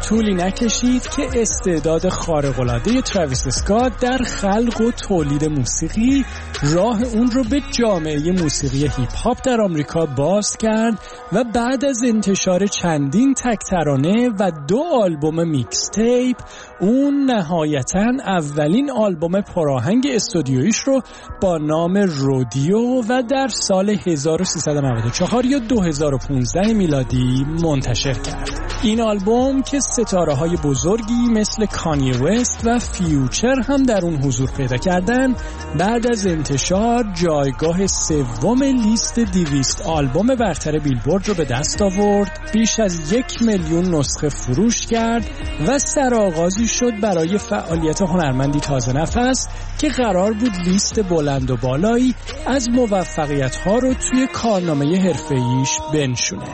طولی نکشید که استعداد خارق‌العاده تراویس اسکات در خلق و تولید موسیقی راه اون رو به جامعه موسیقی هیپ هاپ در آمریکا باز کرد و بعد از انتشار چندین تک ترانه و 2 آلبوم میکس تیپ اون نهایتاً اولین آلبوم پراهنگ استودیویش رو با نام رودیو و در سال 1394 یا 2015 میلادی منتشر کرد. این آلبوم که ستاره‌های بزرگی مثل کانی وست و فیوچر هم در اون حضور پیدا کردن، بعد از انتشار جایگاه 3 لیست 200 آلبوم برتر بیلبورد رو به دست آورد، بیش از 1 میلیون نسخه فروش کرد و سرآغازی شد برای فعالیت هنرمندی تازه نفس که قرار بود لیست بلند و بالایی از موفقیت‌ها رو توی کارنامه حرفه‌ایش بنشونه.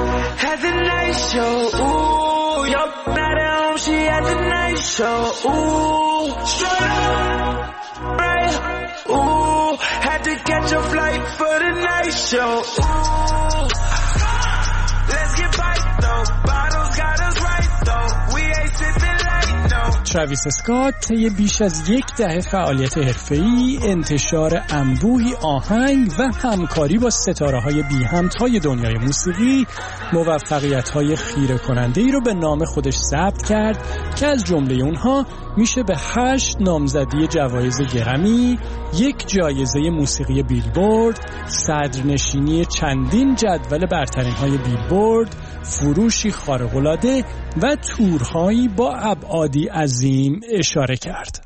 تراویس اسکات طی بیش از 10 دهه فعالیت حرفه‌ای، انتشار انبوهی آهنگ و همکاری با ستاره‌های بی همتای دنیای موسیقی، موفقیت‌های خیره کننده‌ای رو به نام خودش ثبت کرد که از جمله اونها میشه به 8 نامزدی جوایز گرمی، 1 جایزه موسیقی بیلبورد، صدرنشینی چندین جدول برترین‌های بیلبورد، فروشی خارق‌العاده و تورهایی با ابعادی عظیم اشاره کرد.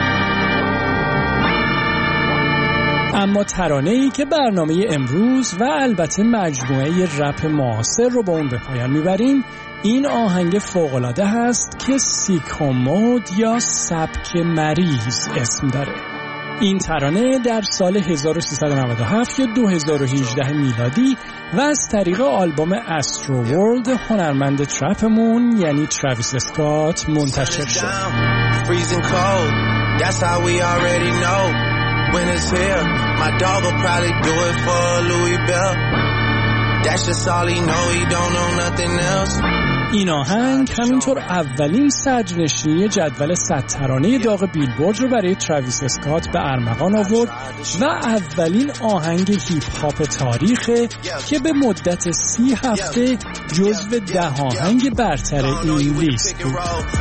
اما ترانه‌ای که برنامه امروز و البته مجموعه رپ معاصر رو با اون به پایان میبریم، این آهنگ فوق‌العاده هست که سیکومود یا سبک مریض اسم داره. این ترانه در سال 1397 یا 2018 میلادی و از طریق آلبوم استرو ورلد هنرمند ترپمون یعنی تراویس اسکات منتشر شد. این آهنگ همینطور اولین صدرنشینی جدول 100 ترانه داغ بیلبورد رو برای تراویس اسکات به ارمغان آورد و اولین آهنگ هیپ هاپ تاریخه که به مدت 30 هفته جزو 10 آهنگ برتر این لیست بود.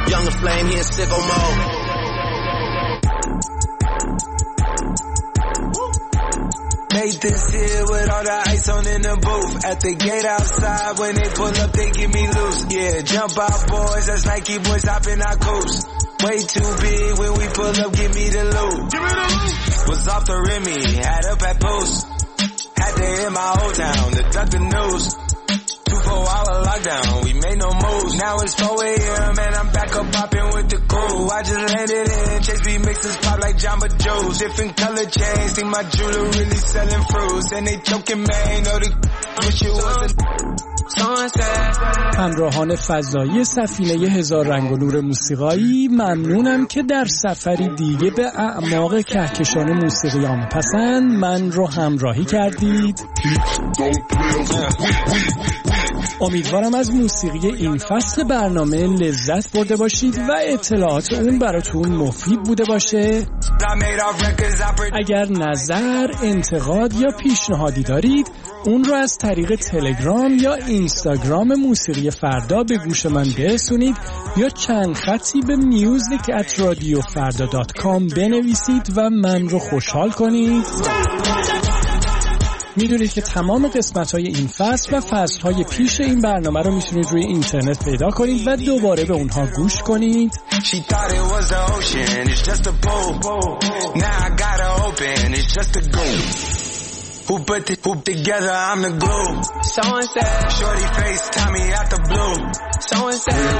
Made this here with all the ice on in the booth. At the gate outside, when they pull up, they give me loose. Yeah, jump out, boys. That's Nike boys hopping our coast. Way too big when we pull up, give me the loot. Was off the Remy, had up at post. Had to hit my old town to duck the news. 24-hour lockdown, we made no moves. Now it's 4 a.m. and I'm back up popping with the cool. I just landed in Chase B mixes pop like Jamba Joe's. Different color chains, think my jeweler really selling fruits. And they joking, man, know the wish it wasn't. همراهان فضایی سفینه هزار رنگ و نور موسیقایی، ممنونم که در سفری دیگه به اعماق کهکشان موسیقی عامه‌پسند من رو همراهی کردید. امیدوارم از موسیقی این فصل برنامه لذت برده باشید و اطلاعات اون براتون مفید بوده باشه. اگر نظر، انتقاد یا پیشنهادی دارید، اون رو از طریق تلگرام یا اینستاگرام موسیقی فردا به گوش من برسونید یا چند خطی به music@radiofarda.com بنویسید و من رو خوشحال کنید. میدونید که تمام قسمت‌های این فصل و فصل‌های پیش این برنامه رو میتونید روی اینترنت پیدا کنید و دوباره به اونها گوش کنید. Who put the hoop together, I'm the glue. So and said, shorty face, Tommy out the blue. So and said,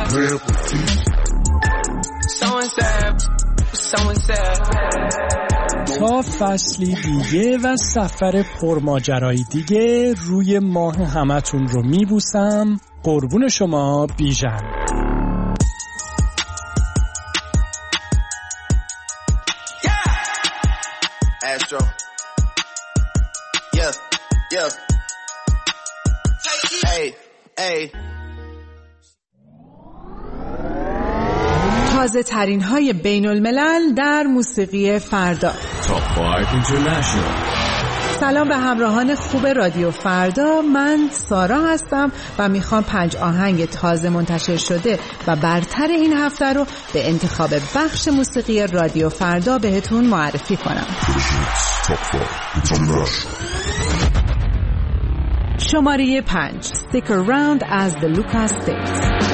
so and said, so and said. تا فصلی دیگه و سفر پرماجرایی دیگه روی ماه همتون رو میبوسم. قربون شما بیژن. Astro. Yeah. Hey. تازه ترین های بین الملل در موسیقی فردا. سلام به همراهان خوب رادیو فردا، من سارا هستم و میخوام 5 آهنگ تازه منتشر شده و برتر این هفته رو به انتخاب بخش موسیقی رادیو فردا بهتون معرفی کنم. شماره 5 Stick Around as the Lucas States.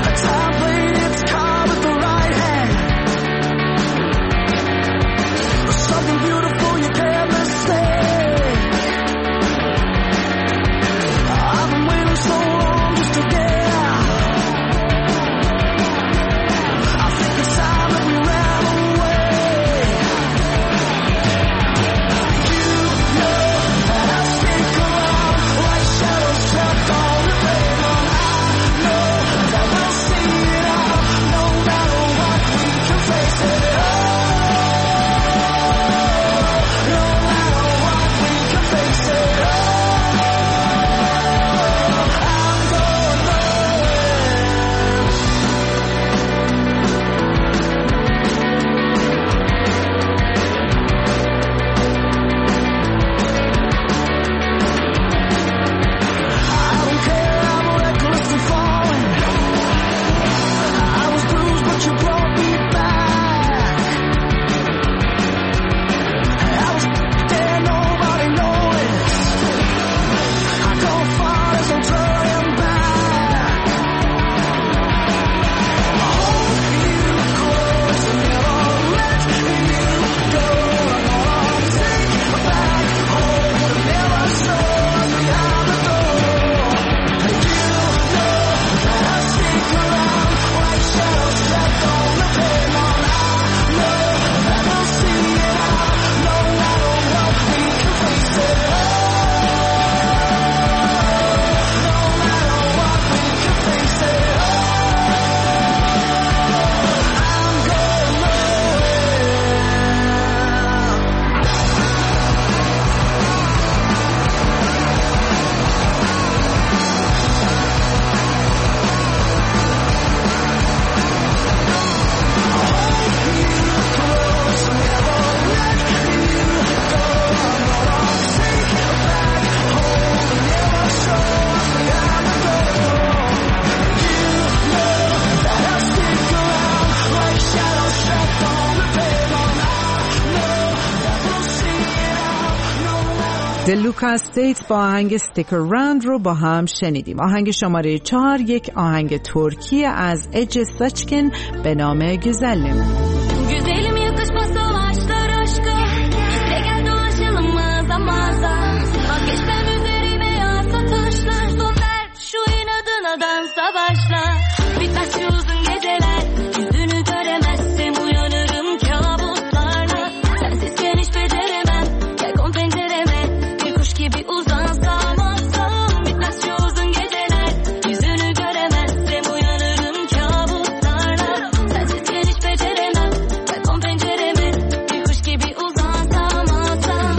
The Lucas States با آهنگ Stick Around رو با هم شنیدیم. آهنگ شماره 4 یک آهنگ ترکی از Ece Saçkin به نام güzelim. Güzelim yakışma savaşlar aşkı. İste gel dolaşalım mağaza mağaza. Vazgeçmem üzerime yağsa taşlar. Son ver şu inadına dansa başla. Bitmez şu uzun geceler. Yüzünü göremezsem uyanırım kabuslarla. Sensizken hiç beceremem. Gel kon pencereme. Gibi uzansam alsam bitmez şu uzun geceler. Yüzünü göremezsem uyanırım kabuslarla. Sensizken hiç beceremem. Balkon pencereme bir kuş gibi uzansam alsam.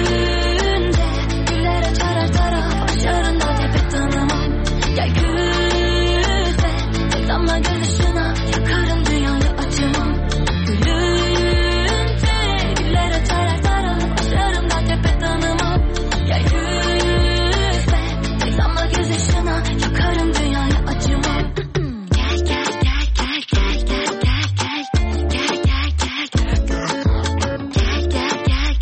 Günde güller açar her taraf. Başlarında tepe tanımam. Gel güzel tek damla göz ışığına yakarım dünyayı acımam. Gülünce güller açar her taraf. Başlarında tepe tanımam. Gel yüzle, tek damla göz yaşına yakarım dünyayı acımam. Gel gel gel gel gel gel gel gel gel gel gel gel gel gel gel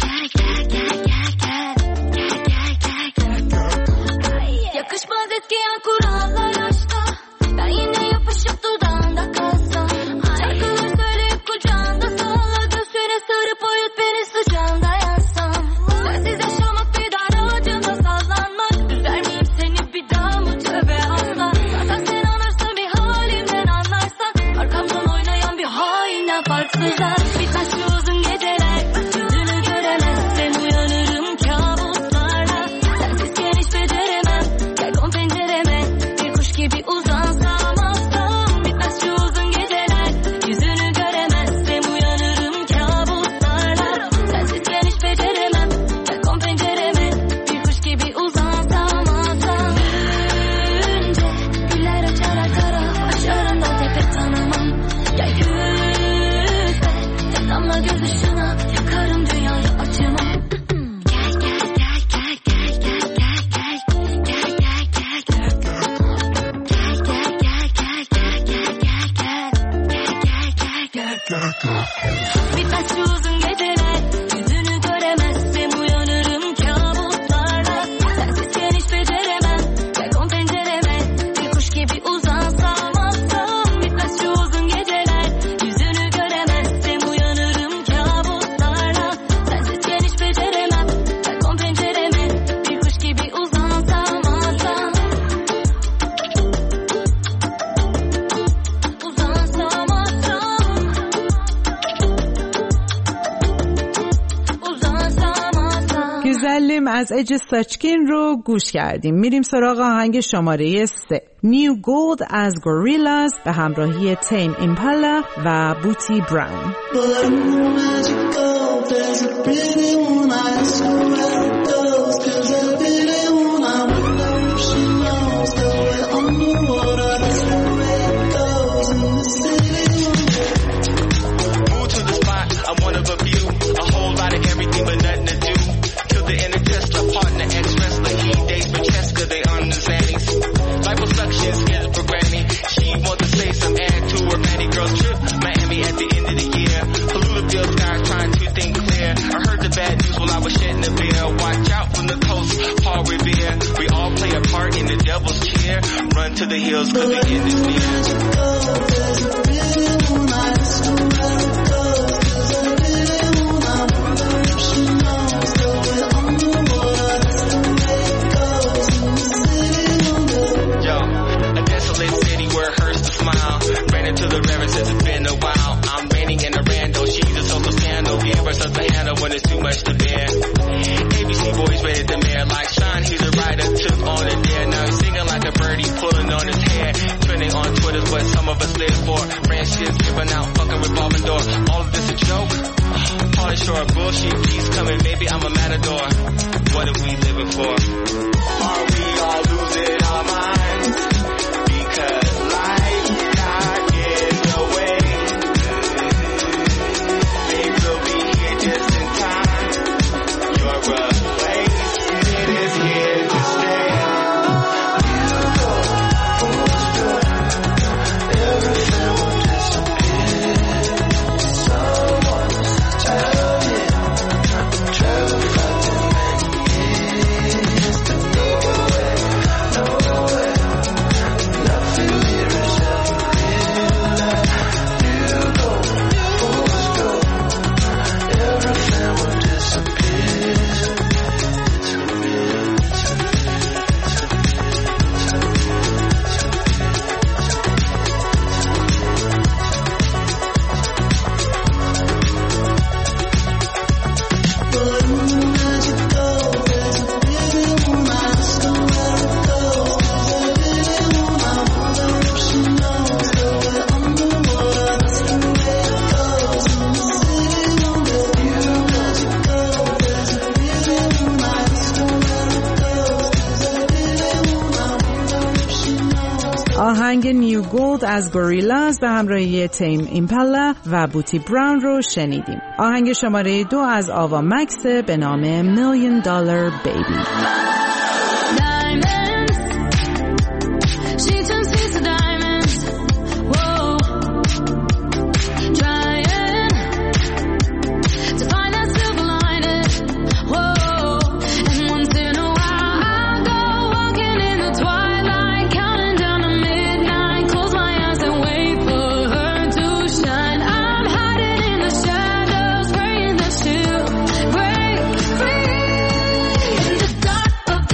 gel gel. Yakışmaz etkiyen kurallar aşka. Ben yine yapışıp dudağında kalsam. Şarkılar söyleyip kucağında salla. Göğsüne sarıp uyut beni sıcağında yansam. Sensiz yaşamak bir dar ağacında sallanmak. Üzer miyim seni bir daha mı tövbe Allah. Zaten sen anlarsın bir halimden anlarsan. Arkamdan oynayan bir hainden farksızlar. Bitmez şu uzun geceler. Yüzünü göremezsem uyanırım kabuslarla. Sensizken hiç beceremem. Gel kon pencereme bir kuş gibi uzansam alsam. Bitmez şu uzun geceler. Yüzünü göremezsem uyanırım kabuslarla. Sensizken hiç beceremem. Gel kon pencereme bir kuş gibi uzansam alsam. Günce güller açar her taraf. Başlarında tepe tanımam. Gel güzel Bitmez şu uzun geceler, yüzünü göremezsem uyanırım kabuslarla. Sensizken hiç beceremem, balkon pencereme bir kuş gibi uzansam atsam. Bitmez şu uzun geceler, yüzünü göremezsem uyanırım kabuslarla. Sensizken hiç beceremem, balkon pencereme bir kuş gibi uzansam atsam. Uzansam atsam. güzellim از اج ساچکین رو گوش کردیم. میریم سراغ آهنگ شماره 3 نیو گولد از گوریلاز به همراهی تیم ایمپالا و بوتی براون. Run to the hills, cause the end is near. Yo, a desolate city where it hurts to smile. Ran into the river since it's been a while. I'm raining in a rando, she's a solo scandal. Give her something to handle when it's too much to bear. ABC boys rated the mayor like Sean, he's a writer, took on a dare. Now he's singing like a birdie, pulling on his hair. Trending on Twitter, what some of us live for. Branches giving out, fucking revolving door. All of this a joke? Pauly Shore, bullshit keeps coming, maybe I'm a matador. What are we living for? Are we all losing our minds? Because life got in the way. Things will be here just in time. Your replacement is here to stay. آهنگ نیو گولد از گوریلاز به همراهی تیم ایمپالا و بوتی براون رو شنیدیم. آهنگ شماره 2 از آوا مکس به نام $1 Million Baby. Dark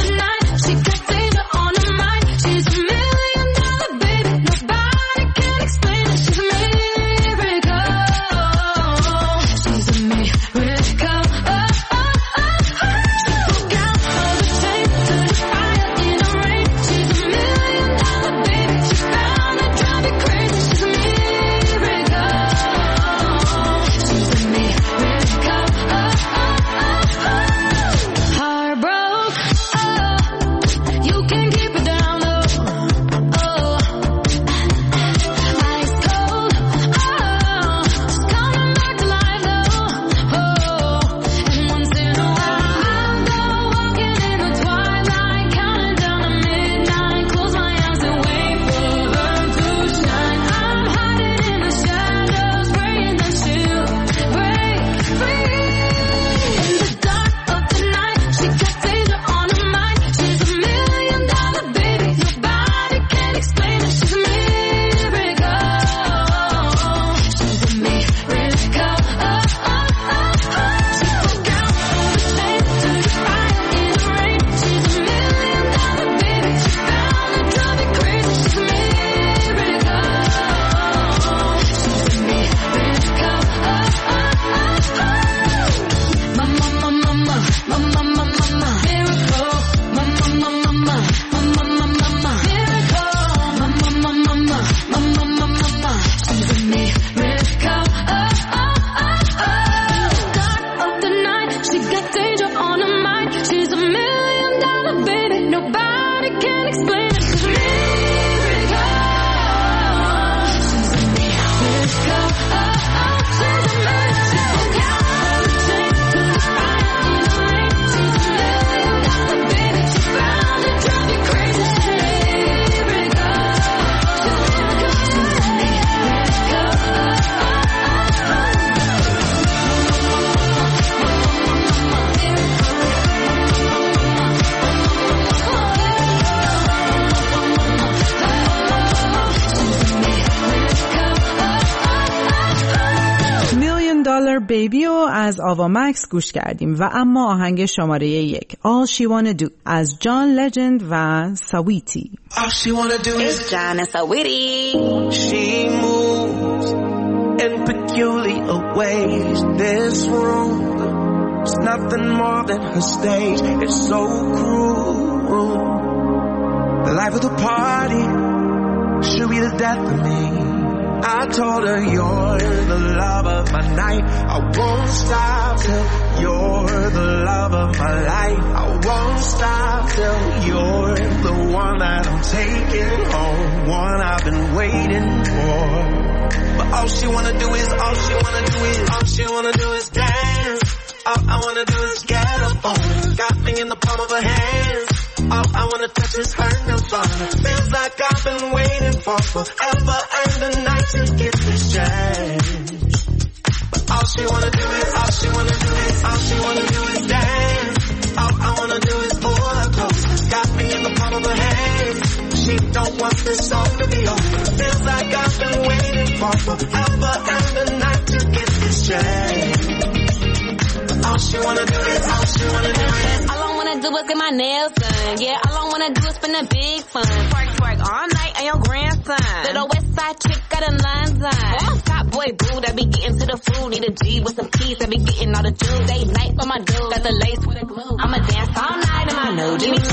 Sugar Baby رو از آوا مکس گوش کردیم و اما آهنگ شماره 1 All She Wanna Do از جان لجند و ساویتی. All she wanna do is John and Saweetie. she moves in peculiar ways. This room is nothing more than her stage. It's so cruel. The life of the party should be the death of me. I told her you're the love of my night. I won't stop till you're the love of my life. I won't stop till you're the one that I'm taking home, one I've been waiting for. But all she wanna do is, all she wanna do is, all she wanna do is dance. All I wanna do is get up on her. Got me in the palm of her hands. All I wanna touch is her nirvana. Feels like I've been waiting for forever and a night to get this chance. But all she wanna do is, all she wanna do is, all she wanna do is dance. All I wanna do is pull her close. Got me in the palm of her hands. She don't want this song to be over. Feels like I've been waiting for forever and a night to get this chance. All she wanna do is, all she wanna do is, all I wanna do is get my nails done. Yeah, all I wanna do is spend a big fun. Twerk all night on your grandson. Little west side chick got a line done. I'm top boy boo that be getting to the food. Need a G with some keys that be getting all the jewels. They night for my dude. Got the lace with a glue. I'ma dance all night in my new jeans.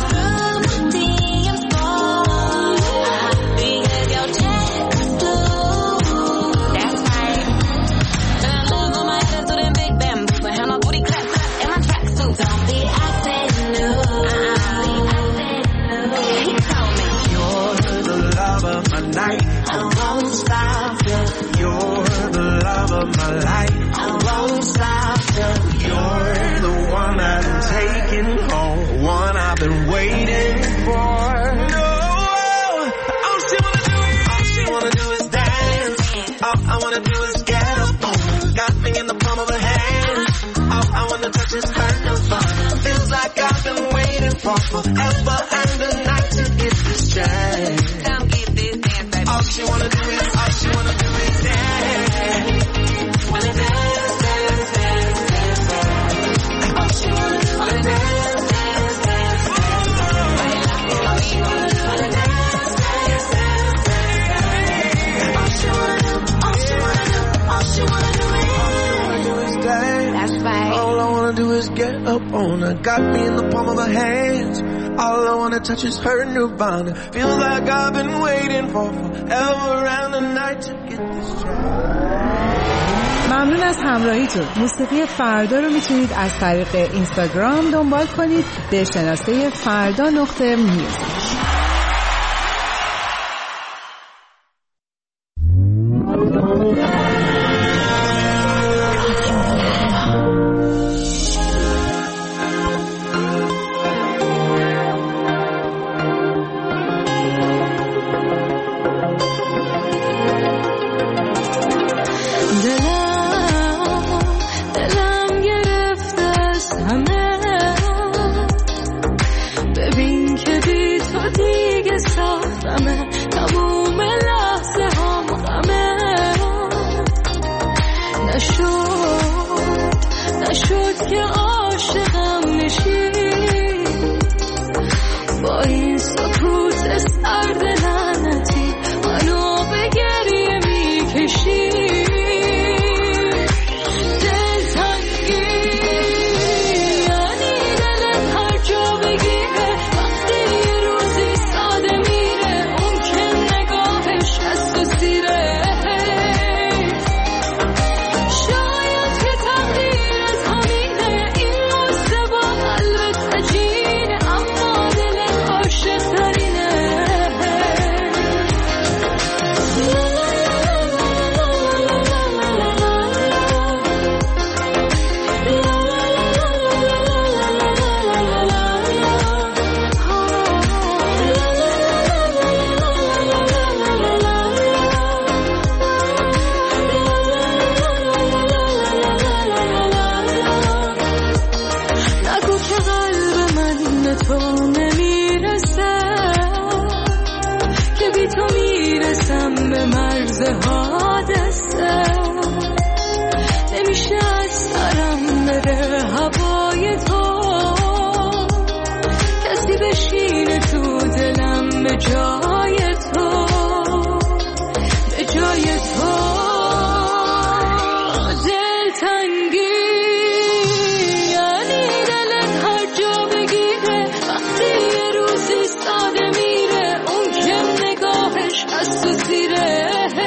Because your chest is blue. That's right. And I love on my head to them big bamboo. But how my booty claps up in my tracksuit. Don't be acting new. He told me you're the love of my night. I won't stop till You're the love of my life. I won't stop till You're the one that I'm taking home, one I've been waiting for. No, all she wanna do is, all she wanna do is dance. All I wanna do is get up on her. Got me in the palm of her hand. All I wanna touch is her nirvana. Feels like I've been waiting for forever and a night to get this chance. Come get this dance, baby. All she wanna do is, all she wanna do is dance. Wanna dance, dance, dance, dance, dance. All she wanna do is dance, dance, dance, dance. All she wanna do is dance, dance, dance, dance. All she wanna do, all she wanna do, all she wanna do is dance. That's right. All I wanna do is get up on her. Got me in the palm of her hands. All I wanna touch is her nirvana. Feels like I've been waiting for forever and a night to get this chance. ممنون از همراهیتون. موسیقی فردا رو میتونید از طریق اینستاگرام دنبال کنید به شناسه فردا.music. برای تو دلتنگی یعنی دلت هر جا بگیره وقتی یه روزی ساده میره اون که نگاهش از تو زیره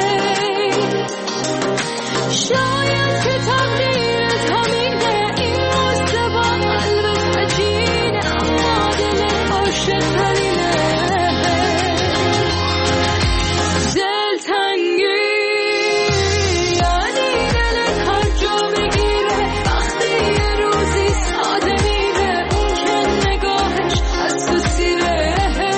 شاید که تقدیرت همینه این روزه با قلبت عجینه اما دلت عاشق ترینه دلتنگی یعنی دلت هر جا بگیره وقتی یه روزی ساده میره اون که نگاهش از تو سیره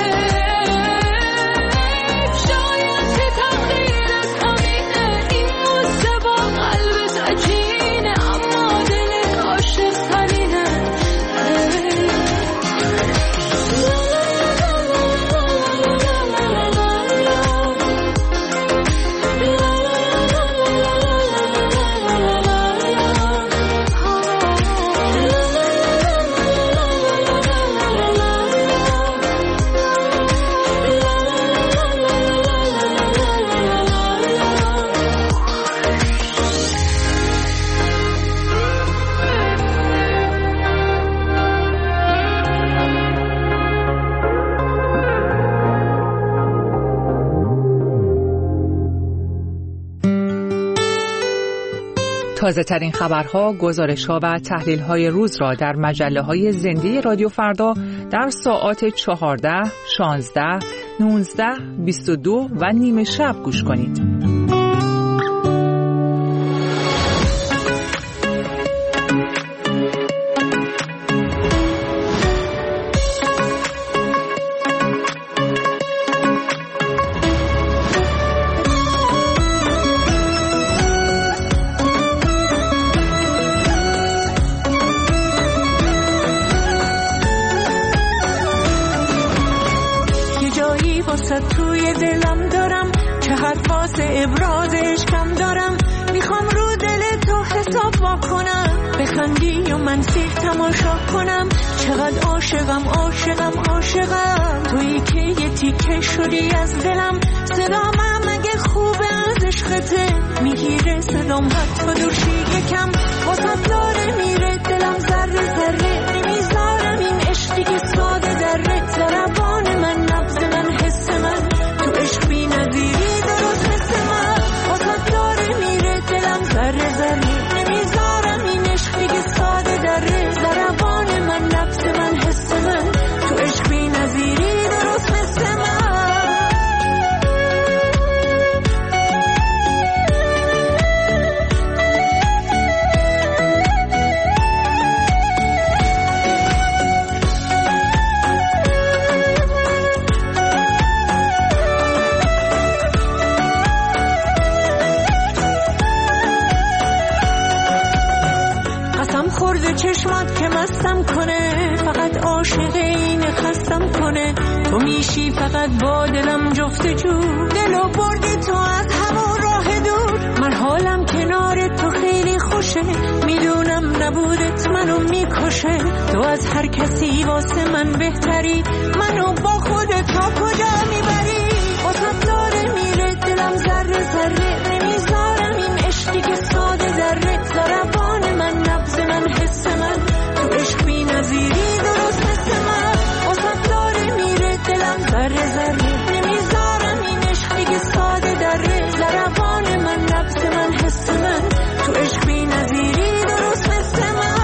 شاید که تقدیرت همینه این روزه با قلبت عجینه اما دلت عاشق ترینه تازه ترین خبرها، گزارش‌ها و تحلیل‌های روز را در مجله‌های زنده رادیو فردا در ساعات 14, 16, 19, 22 و نیم شب گوش کنید. توی دلم دارم که حد واسه ابرازش کم دارم میخوام رو دل تو حساب وا کنم بخندی و من سیخ تماشا کنم چقدر عاشقم عاشقم عاشقم تویی که یه تیکه شدی از دلم صدام اگه خوبه از عشقته میگیره صدام حتی دورشی یکم واسه داره میره دلم ذره ذره نمیذارم این عشقی که ساده دره ضربان من نبض من حس من تو عشق بی نظیری درست مثل من واسه داره میره دلم ذره ذره نمیذارم این عشقی که ساده دره ضربان من نبض من حس من تو عشق بی نظیری درست مثل من چشمات که مستم کنه فقط عاشق این خستم کنه تو میشی فقط با دلم جفت جو دلو بردی تو از همون راه دور من حالم کنار تو خیلی خوشه میدونم نبودت منو میکشه تو از هر کسی واسه من بهتری منو با خودت تا کجا میبری واسه داره میره دلم ذره ذره نمیذارم این عشقی که ساده ذره ضربان من نبض من حس من تو عشق بی نظیری درست مثل من واسه داره میره دلم ذره ذره نمیذارم این عشقی که ساده دره ضربان من نبض من حس من تو عشق بی نظیری درست مثل من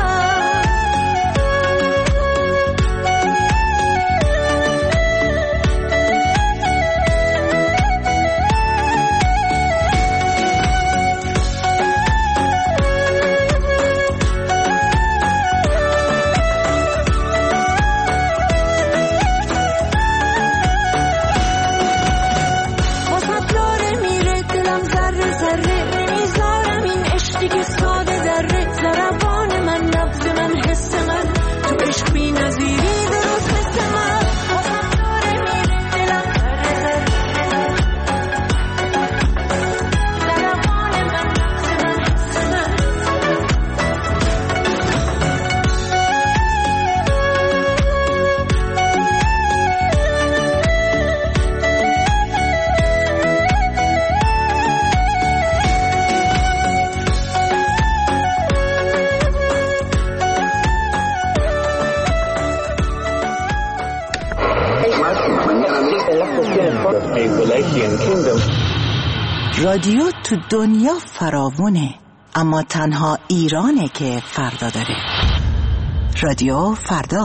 رادیو تو دنیا فراوونه، اما تنها ایرانه که فردا داره. رادیو فردا.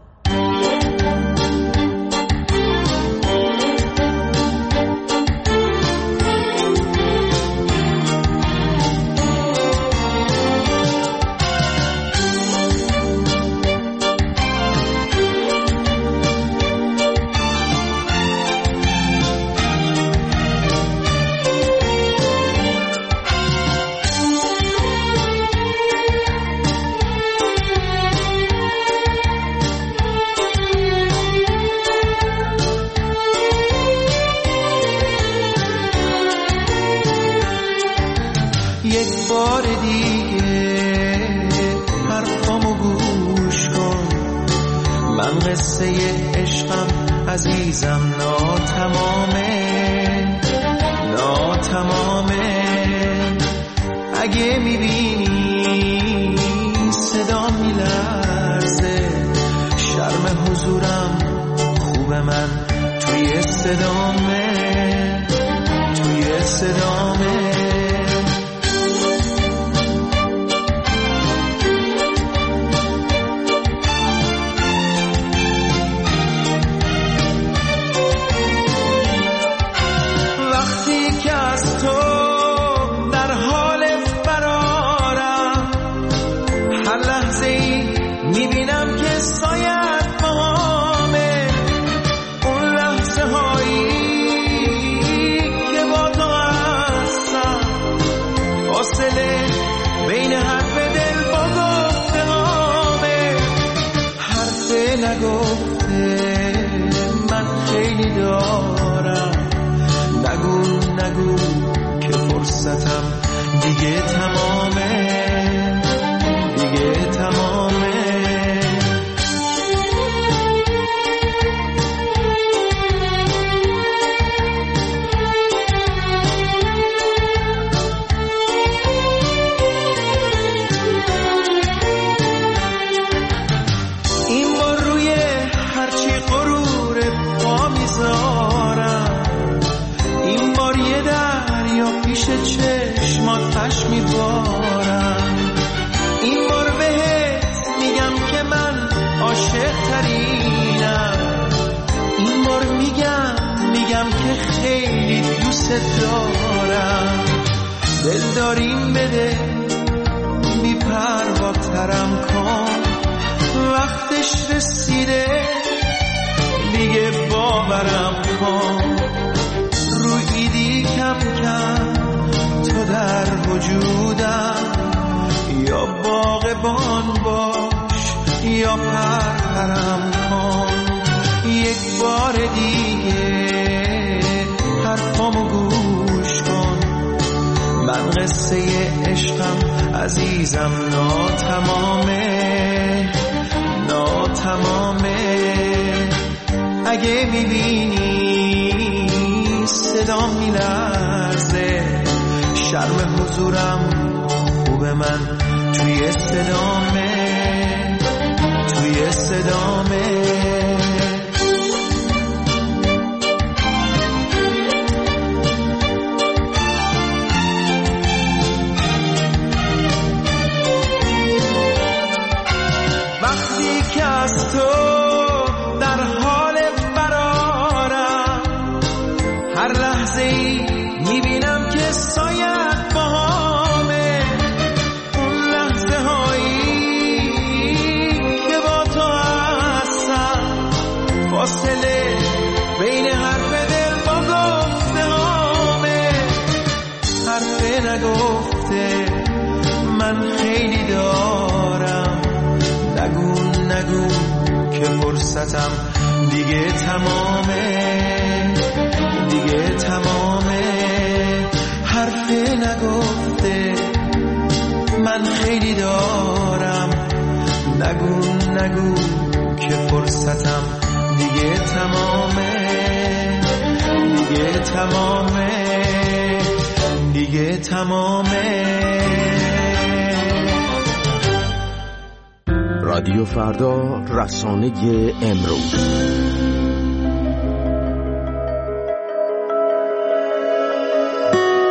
یک بار دیگه حرفامو گوش کن، من قصه عشقم عزیزم ناتمامه. اگه میبینی صدا میلرزه، شرم حضورم خوبه، من توی صدامه. میبینم که سایت باهامه، اون لحظه هایی که با تو هستم، فاصله بین حرف دل با گفته هامه. حرف نگفته من خیلی دارم، نگو که فرصتم دیگه تمامه. این بار روی هرچی غرور پا میذارم، این بار یه دریا پیش چشماتش میبارم. این بار بهت میگم که من عاشق ترینم، این بار میگم که خیلی دوست دارم. دل داریم بده بی پروا ترم کن، وقتش رسیده دیگه باورم کن. رویدی کم کم تو در وجودم، یا باغبان باش یا پرپرم کن. یک بار دیگه حرفامو گوش کن، من قصه عشقم عزیزم ناتمامه. اگه میبینی صدا میلرزه، شرم حضورم خوبه، من توی صدامه. وقتی که از تو در حال فرارم، هر لحظه ای میبینم که سایت باهامه، اون لحظه هایی که با تو هستم، فاصله بین حرف دل با گفته هامه. حرف نگفته من خیلی دارم، نگو که فرصتم دیگه تمامه. حرف نگفته من خیلی دارم، نگو که فرصتم دیگه تمامه. رادیو فردا، رسانه امروز.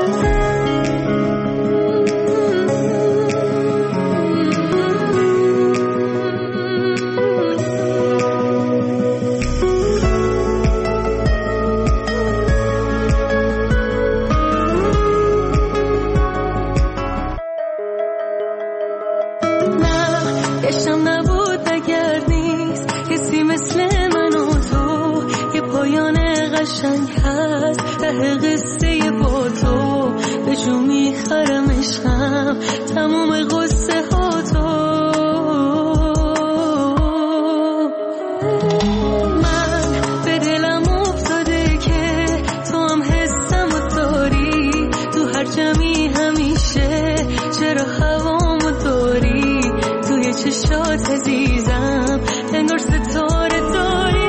قشنگ هست ته قصه با تو به جو میخرم عشقم تموم قصه ها تو من به دلم افتاده که تو هم حسم و داری تو هر جمعی همیشه چرا هوامو داری توی چشات عزیزم انگار ستاره داری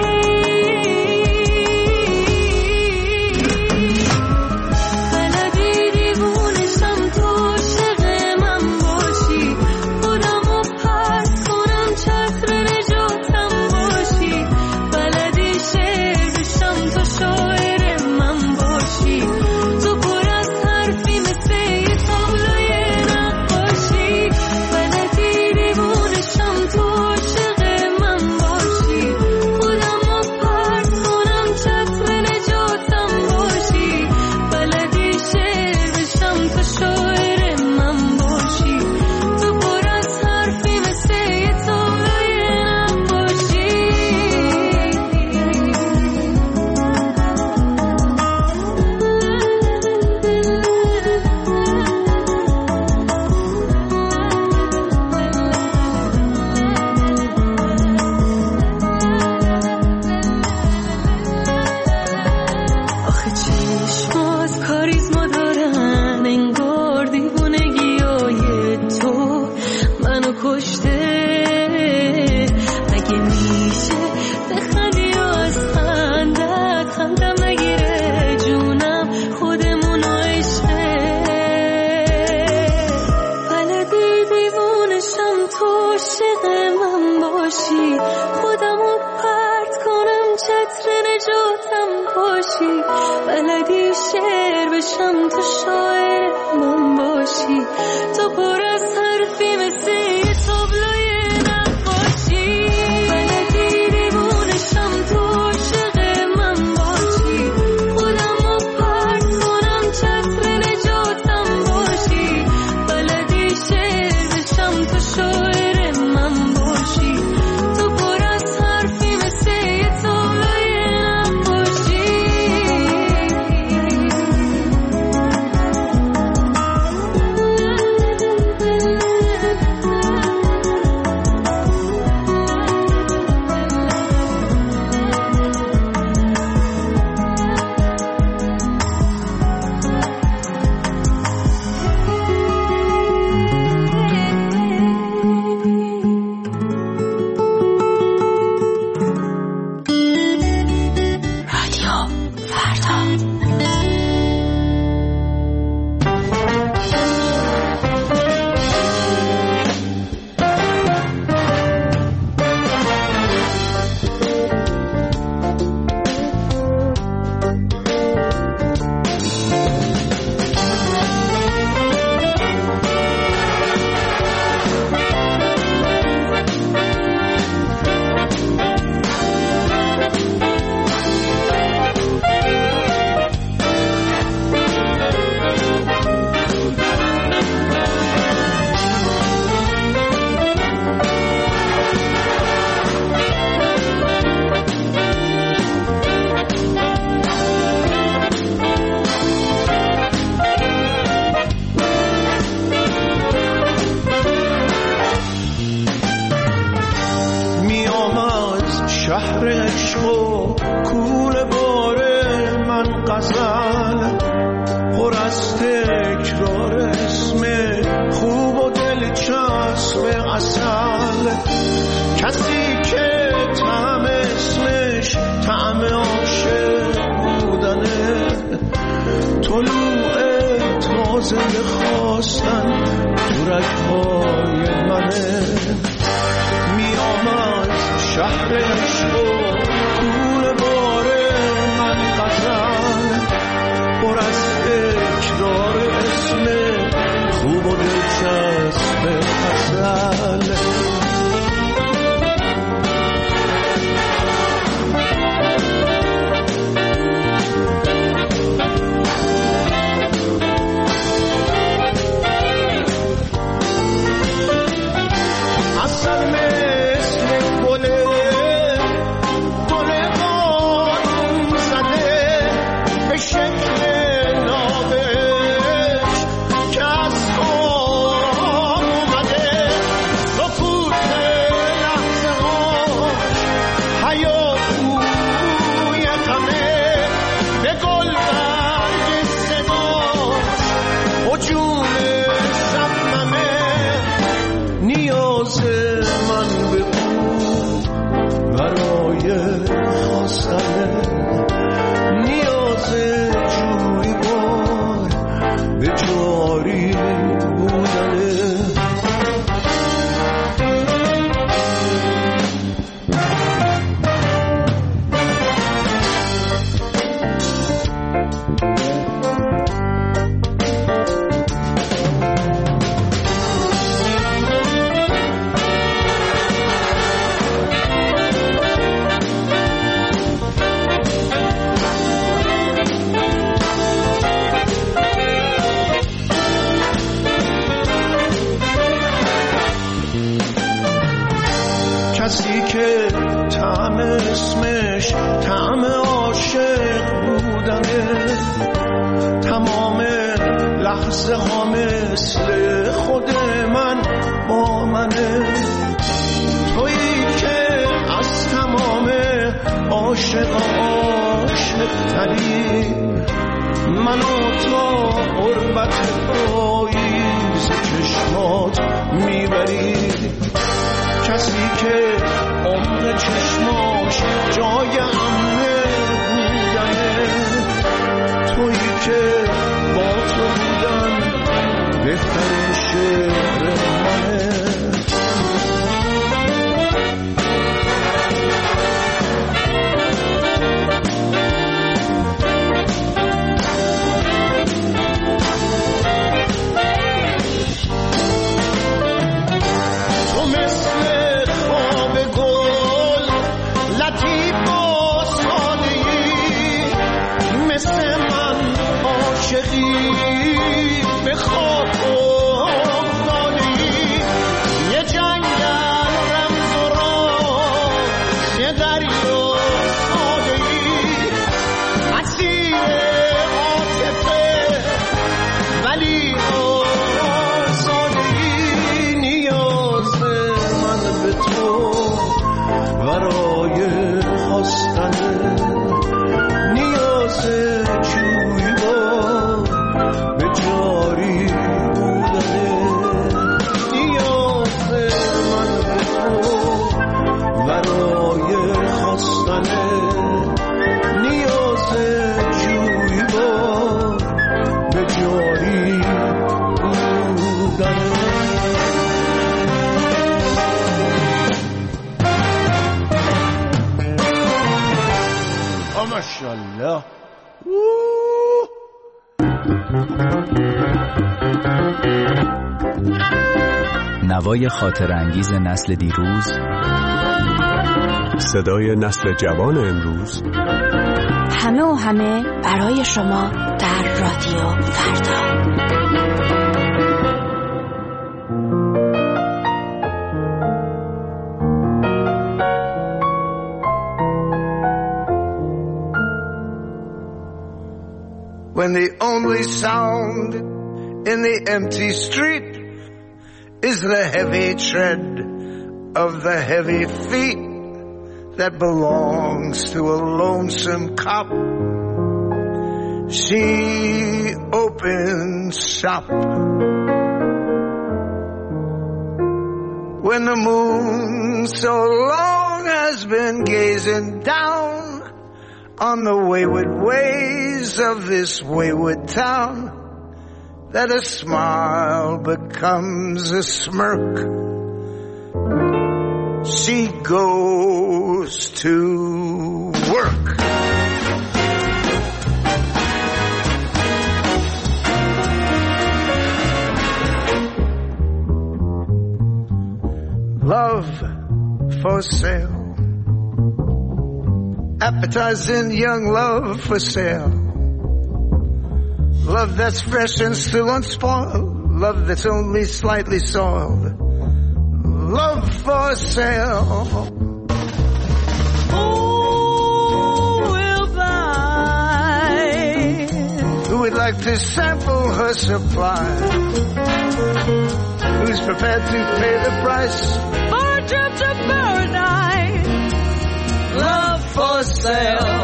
بلدی شعر بشم تو شاعر من باشی تو پر از حرفی مثل یه تابلوی نقاشی بلدی دیوونشم تو عاشق من باشی خودمو پرت کنم چتر نجاتم باشی بلدی شعر بشم تو شاعر من باشی تو پر از حرفی مثل یه تابلوی نقاشی شهر عشق و کوله باره من غزل پر از تکرار اسم خوب و دلچسب عسل کسی که طعم اسمش طعم عاشق بودنه طلوع تازه خواستن تو رگ‌های منه میام از شهر عشق و کوله باره من غزل پر از تکرار اسمش طعم عاشق بودنه. تمام لحظه ها مثل خود من با منه. تویی که از تمام عاشق تری منو تا غربت پاییز چشمات میبری. کسی که عمر چشماش جای امنه بودنه. تویی که با تو بودن بهترین شعر منه. ماشاءالله. نوای خاطر انگیز نسل دیروز، صدای نسل جوان امروز، همه و همه برای شما در رادیو فردا. When the only sound in the empty street is the heavy tread of the heavy feet that belongs to a lonesome cop, she opens shop. When the moon so long has been gazing down on the wayward ways of this wayward town, that a smile becomes a smirk, she goes to work. Love for sale, appetizing young love for sale. Love that's fresh and still unspoiled, love that's only slightly soiled. Love for sale. Who will buy? Who would like to sample her supply? Who's prepared to pay the price for a trip to paradise? Love for sale.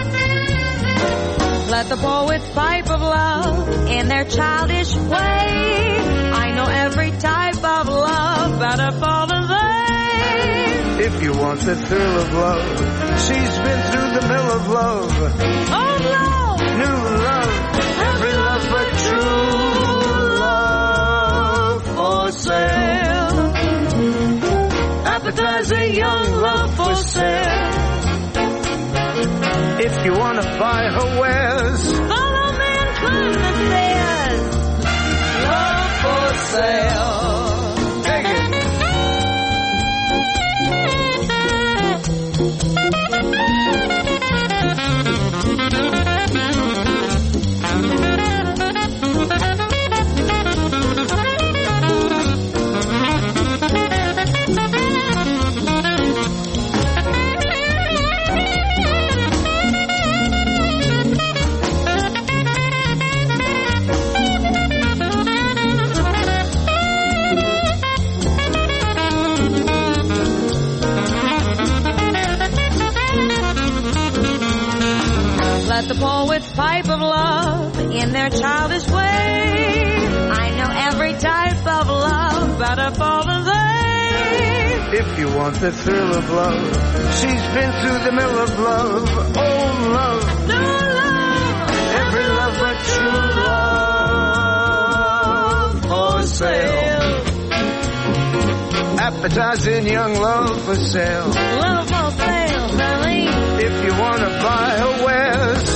Let the poets pipe of love in their childish way. I know every type of love better for the day. If you want the thrill of love, she's been through the mill of love. Oh, love, new love, every love but true love for sale. Appetizing young love for sale. If you want to buy her wares, follow me and climb the stairs. Love for sale. Take it. poets pipe of love in their childish way. I know every type of love better for the day. If you want the thrill of love, she's been through the mill of love. Oh, love, No love, every love but true love for sale. Appetizing young love for sale. love for sale, honey. If you want to buy her wares,